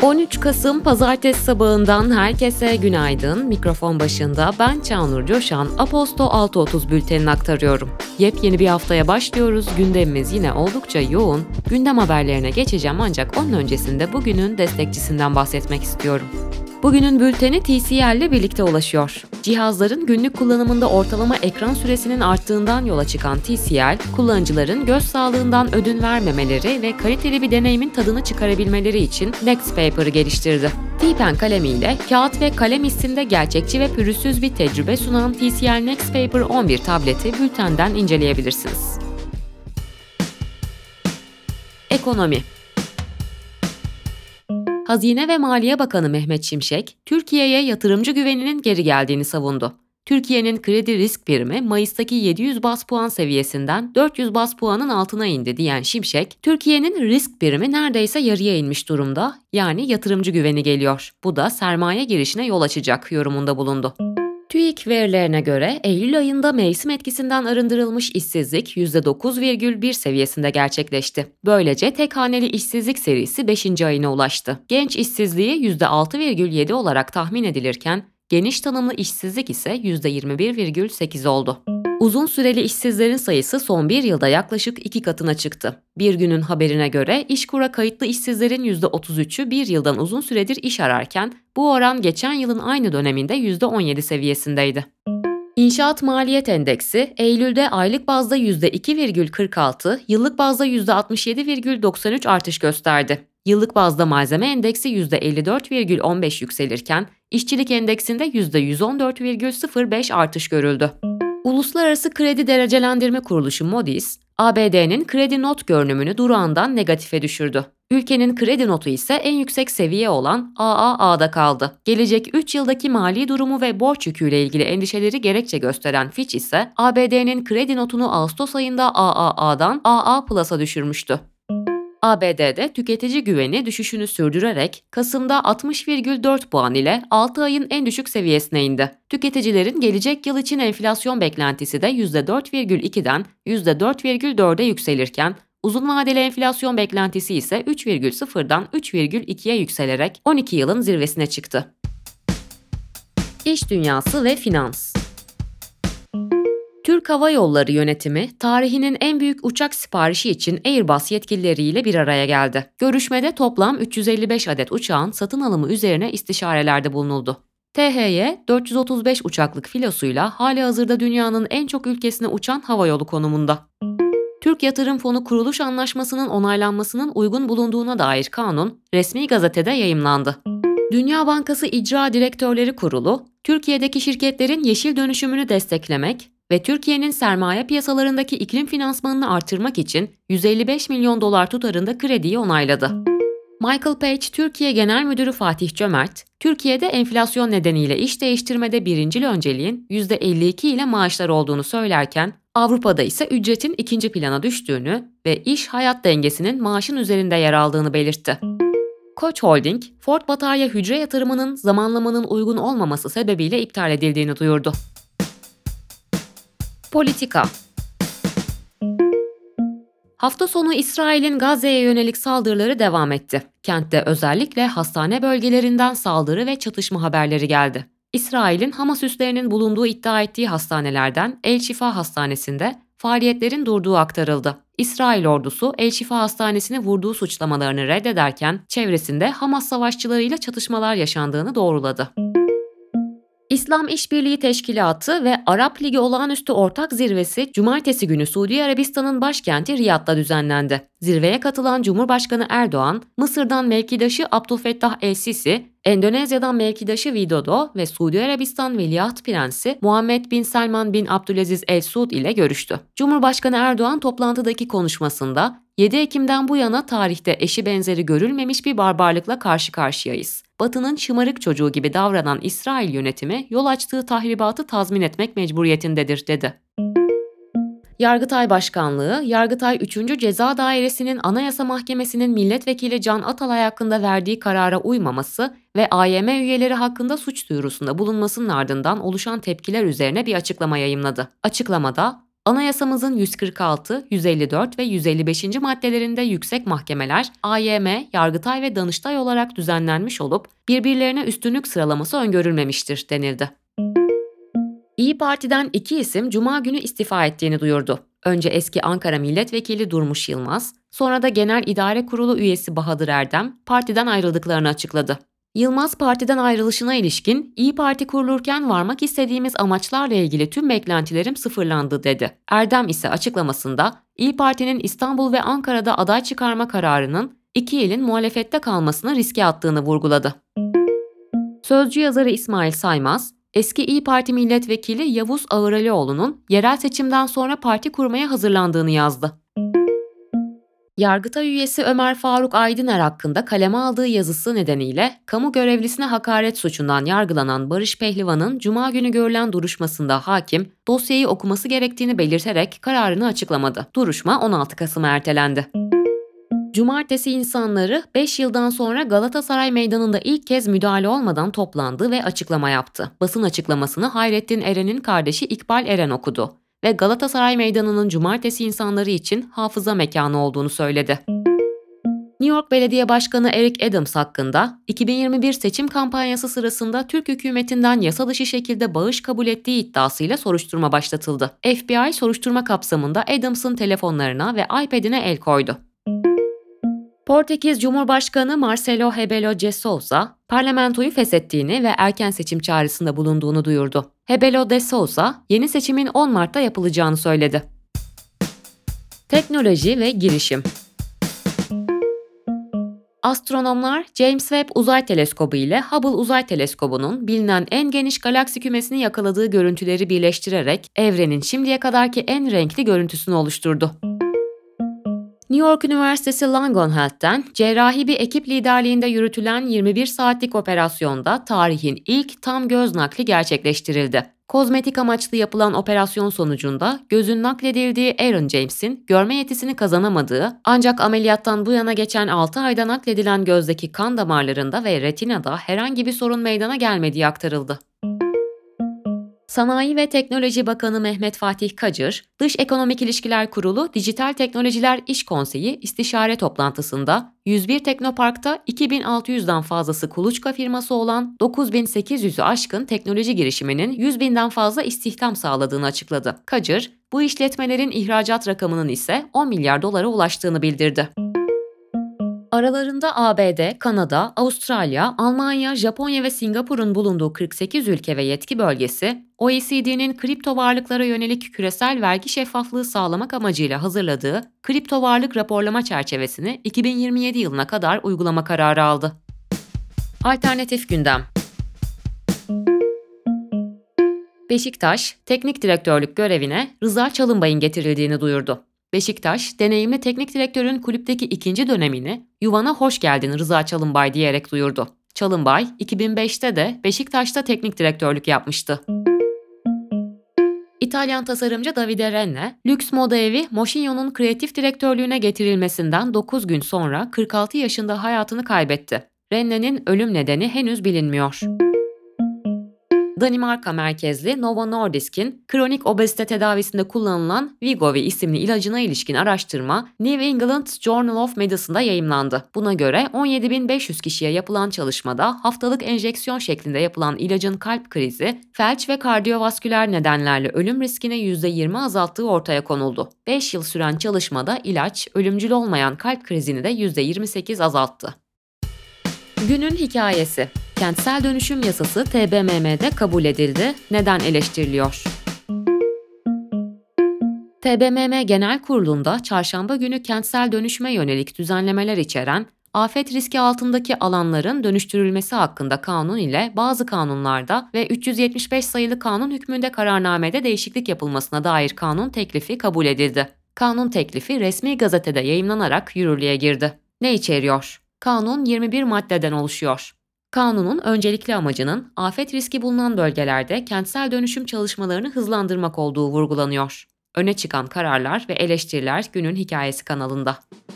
13 Kasım Pazartesi sabahından herkese günaydın. Mikrofon başında ben Çağnur Coşan, Aposto 6.30 bültenini aktarıyorum. Yepyeni bir haftaya başlıyoruz. Gündemimiz yine oldukça yoğun. Gündem haberlerine geçeceğim ancak onun öncesinde bugünün destekçisinden bahsetmek istiyorum. Bugünün bülteni TCL ile birlikte ulaşıyor. Cihazların günlük kullanımında ortalama ekran süresinin arttığından yola çıkan TCL, kullanıcıların göz sağlığından ödün vermemeleri ve kaliteli bir deneyimin tadını çıkarabilmeleri için Nextpaper'ı geliştirdi. T-Pen kalemiyle kağıt ve kalem hissinde gerçekçi ve pürüzsüz bir tecrübe sunan TCL Nextpaper 11 tableti bültenden inceleyebilirsiniz. Ekonomi. Hazine ve Maliye Bakanı Mehmet Şimşek, Türkiye'ye yatırımcı güveninin geri geldiğini savundu. Türkiye'nin kredi risk primi Mayıs'taki 700 baz puan seviyesinden 400 baz puanın altına indi diyen Şimşek, Türkiye'nin risk primi neredeyse yarıya inmiş durumda, yani yatırımcı güveni geliyor. Bu da sermaye girişine yol açacak yorumunda bulundu. TÜİK verilerine göre Eylül ayında mevsim etkisinden arındırılmış işsizlik %9,1 seviyesinde gerçekleşti. Böylece tek haneli işsizlik serisi 5. ayına ulaştı. Genç işsizliği %6,7 olarak tahmin edilirken geniş tanımlı işsizlik ise %21,8 oldu. Uzun süreli işsizlerin sayısı son bir yılda yaklaşık 2 katına çıktı. Bir Gün'ün haberine göre İşkur'a kayıtlı işsizlerin %33'ü bir yıldan uzun süredir iş ararken bu oran geçen yılın aynı döneminde %17 seviyesindeydi. İnşaat Maliyet Endeksi, Eylül'de aylık bazda %2,46, yıllık bazda %67,93 artış gösterdi. Yıllık bazda malzeme endeksi %54,15 yükselirken, işçilik endeksinde %114,05 artış görüldü. Uluslararası Kredi Derecelendirme Kuruluşu Moody's, ABD'nin kredi not görünümünü durağından negatife düşürdü. Ülkenin kredi notu ise en yüksek seviye olan AAA'da kaldı. Gelecek 3 yıldaki mali durumu ve borç yüküyle ilgili endişeleri gerekçe gösteren Fitch ise ABD'nin kredi notunu Ağustos ayında AAA'dan AA+'a düşürmüştü. ABD'de tüketici güveni düşüşünü sürdürerek Kasım'da 60,4 puan ile 6 ayın en düşük seviyesine indi. Tüketicilerin gelecek yıl için enflasyon beklentisi de %4,2'den %4,4'e yükselirken uzun vadeli enflasyon beklentisi ise 3,0'dan 3,2'ye yükselerek 12 yılın zirvesine çıktı. İş dünyası ve finans. Türk Hava Yolları yönetimi, tarihinin en büyük uçak siparişi için Airbus yetkilileriyle bir araya geldi. Görüşmede toplam 355 adet uçağın satın alımı üzerine istişarelerde bulunuldu. THY, 435 uçaklık filosuyla halihazırda dünyanın en çok ülkesine uçan havayolu konumunda. Türk Yatırım Fonu Kuruluş Anlaşması'nın onaylanmasının uygun bulunduğuna dair kanun, resmi gazetede yayımlandı. Dünya Bankası İcra Direktörleri Kurulu, Türkiye'deki şirketlerin yeşil dönüşümünü desteklemek ve Türkiye'nin sermaye piyasalarındaki iklim finansmanını artırmak için 155 milyon dolar tutarında krediyi onayladı. Michael Page Türkiye Genel Müdürü Fatih Cömert, Türkiye'de enflasyon nedeniyle iş değiştirmede birincil önceliğin %52 ile maaşlar olduğunu söylerken, Avrupa'da ise ücretin ikinci plana düştüğünü ve iş-hayat dengesinin maaşın üzerinde yer aldığını belirtti. Koç Holding, Ford Batarya hücre yatırımının zamanlamanın uygun olmaması sebebiyle iptal edildiğini duyurdu. Politika. Hafta sonu İsrail'in Gazze'ye yönelik saldırıları devam etti. Kentte özellikle hastane bölgelerinden saldırı ve çatışma haberleri geldi. İsrail'in Hamas üslerinin bulunduğu iddia ettiği hastanelerden El Şifa Hastanesi'nde faaliyetlerin durduğu aktarıldı. İsrail ordusu El Şifa Hastanesi'ni vurduğu suçlamalarını reddederken çevresinde Hamas savaşçılarıyla çatışmalar yaşandığını doğruladı. İslam İşbirliği Teşkilatı ve Arap Ligi Olağanüstü Ortak Zirvesi Cumartesi günü Suudi Arabistan'ın başkenti Riyad'da düzenlendi. Zirveye katılan Cumhurbaşkanı Erdoğan, Mısır'dan mevkidaşı Abdülfettah el-Sisi, Endonezya'dan mevkidaşı Widodo ve Suudi Arabistan Veliaht Prensi Muhammed bin Selman bin Abdülaziz El Suud ile görüştü. Cumhurbaşkanı Erdoğan toplantıdaki konuşmasında 7 Ekim'den bu yana tarihte eşi benzeri görülmemiş bir barbarlıkla karşı karşıyayız. Batı'nın şımarık çocuğu gibi davranan İsrail yönetimi yol açtığı tahribatı tazmin etmek mecburiyetindedir, dedi. Yargıtay Başkanlığı, Yargıtay 3. Ceza Dairesi'nin Anayasa Mahkemesi'nin milletvekili Can Atalay hakkında verdiği karara uymaması ve AYM üyeleri hakkında suç duyurusunda bulunmasının ardından oluşan tepkiler üzerine bir açıklama yayımladı. Açıklamada, Anayasamızın 146, 154 ve 155. maddelerinde yüksek mahkemeler, AYM, Yargıtay ve Danıştay olarak düzenlenmiş olup birbirlerine üstünlük sıralaması öngörülmemiştir denildi. İyi Parti'den 2 isim Cuma günü istifa ettiğini duyurdu. Önce eski Ankara Milletvekili Durmuş Yılmaz, sonra da Genel İdare Kurulu üyesi Bahadır Erdem partiden ayrıldıklarını açıkladı. Yılmaz partiden ayrılışına ilişkin İyi Parti kurulurken varmak istediğimiz amaçlarla ilgili tüm beklentilerim sıfırlandı dedi. Erdem ise açıklamasında İyi Parti'nin İstanbul ve Ankara'da aday çıkarma kararının 2 ilin muhalefette kalmasını riske attığını vurguladı. Sözcü yazarı İsmail Saymaz, eski İyi Parti milletvekili Yavuz Ağıralioğlu'nun yerel seçimden sonra parti kurmaya hazırlandığını yazdı. Yargıtay üyesi Ömer Faruk Aydıner hakkında kaleme aldığı yazısı nedeniyle kamu görevlisine hakaret suçundan yargılanan Barış Pehlivan'ın Cuma günü görülen duruşmasında hakim dosyayı okuması gerektiğini belirterek kararını açıklamadı. Duruşma 16 Kasım'a ertelendi. Cumartesi insanları 5 yıldan sonra Galatasaray Meydanı'nda ilk kez müdahale olmadan toplandı ve açıklama yaptı. Basın açıklamasını Hayrettin Eren'in kardeşi İkbal Eren okudu ve Galatasaray Meydanı'nın cumartesi insanları için hafıza mekanı olduğunu söyledi. New York Belediye Başkanı Eric Adams hakkında 2021 seçim kampanyası sırasında Türk hükümetinden yasa dışı şekilde bağış kabul ettiği iddiasıyla soruşturma başlatıldı. FBI soruşturma kapsamında Adams'ın telefonlarına ve iPad'ine el koydu. Portekiz Cumhurbaşkanı Marcelo Rebelo de Sousa, parlamentoyu feshettiğini ve erken seçim çağrısında bulunduğunu duyurdu. Rebelo de Sousa, yeni seçimin 10 Mart'ta yapılacağını söyledi. Teknoloji ve girişim. Astronomlar James Webb Uzay Teleskobu ile Hubble Uzay Teleskobu'nun bilinen en geniş galaksi kümesini yakaladığı görüntüleri birleştirerek evrenin şimdiye kadarki en renkli görüntüsünü oluşturdu. New York Üniversitesi Langone Health'ten cerrahi bir ekip liderliğinde yürütülen 21 saatlik operasyonda tarihin ilk tam göz nakli gerçekleştirildi. Kozmetik amaçlı yapılan operasyon sonucunda gözün nakledildiği Aaron James'in görme yetisini kazanamadığı ancak ameliyattan bu yana geçen 6 ayda nakledilen gözdeki kan damarlarında ve retinada herhangi bir sorun meydana gelmediği aktarıldı. Sanayi ve Teknoloji Bakanı Mehmet Fatih Kacır, Dış Ekonomik İlişkiler Kurulu Dijital Teknolojiler İş Konseyi istişare toplantısında 101 Teknopark'ta 2600'den fazlası kuluçka firması olan 9800'ü aşkın teknoloji girişiminin 100.000'den fazla istihdam sağladığını açıkladı. Kacır, bu işletmelerin ihracat rakamının ise 10 milyar dolara ulaştığını bildirdi. Aralarında ABD, Kanada, Avustralya, Almanya, Japonya ve Singapur'un bulunduğu 48 ülke ve yetki bölgesi, OECD'nin kripto varlıklara yönelik küresel vergi şeffaflığı sağlamak amacıyla hazırladığı kripto varlık raporlama çerçevesini 2027 yılına kadar uygulama kararı aldı. Alternatif gündem. Beşiktaş, teknik direktörlük görevine Rıza Çalınbay'ın getirildiğini duyurdu. Beşiktaş, deneyimli teknik direktörün kulüpteki ikinci dönemini "Yuvana hoş geldin Rıza Çalınbay" diyerek duyurdu. Çalınbay, 2005'te de Beşiktaş'ta teknik direktörlük yapmıştı. İtalyan tasarımcı Davide Renne, lüks moda evi Moschino'nun kreatif direktörlüğüne getirilmesinden 9 gün sonra 46 yaşında hayatını kaybetti. Renne'nin ölüm nedeni henüz bilinmiyor. Danimarka merkezli Novo Nordisk'in kronik obezite tedavisinde kullanılan Wegovy isimli ilacına ilişkin araştırma New England Journal of Medicine'da yayımlandı. Buna göre 17.500 kişiye yapılan çalışmada haftalık enjeksiyon şeklinde yapılan ilacın kalp krizi, felç ve kardiyovasküler nedenlerle ölüm riskini %20 azalttığı ortaya konuldu. 5 yıl süren çalışmada ilaç, ölümcül olmayan kalp krizini de %28 azalttı. Günün hikayesi. Kentsel dönüşüm yasası TBMM'de kabul edildi. Neden eleştiriliyor? TBMM Genel Kurulu'nda çarşamba günü kentsel dönüşüme yönelik düzenlemeler içeren afet riski altındaki alanların dönüştürülmesi hakkında kanun ile bazı kanunlarda ve 375 sayılı kanun hükmünde kararnamede değişiklik yapılmasına dair kanun teklifi kabul edildi. Kanun teklifi resmi gazetede yayımlanarak yürürlüğe girdi. Ne içeriyor? Kanun 21 maddeden oluşuyor. Kanunun öncelikli amacının afet riski bulunan bölgelerde kentsel dönüşüm çalışmalarını hızlandırmak olduğu vurgulanıyor. Öne çıkan kararlar ve eleştiriler Günün Hikayesi kanalında.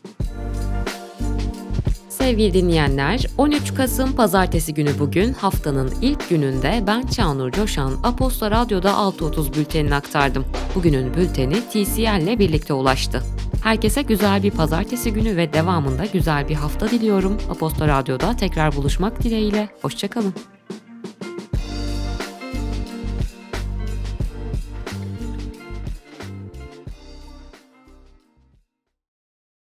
Sevgili dinleyenler, 13 Kasım Pazartesi günü bugün haftanın ilk gününde ben Çağnur Coşan, Aposto Radyo'da 6.30 bültenini aktardım. Bugünün bülteni TCL ile birlikte ulaştı. Herkese güzel bir pazartesi günü ve devamında güzel bir hafta diliyorum. Aposto Radyo'da tekrar buluşmak dileğiyle. Hoşça kalın.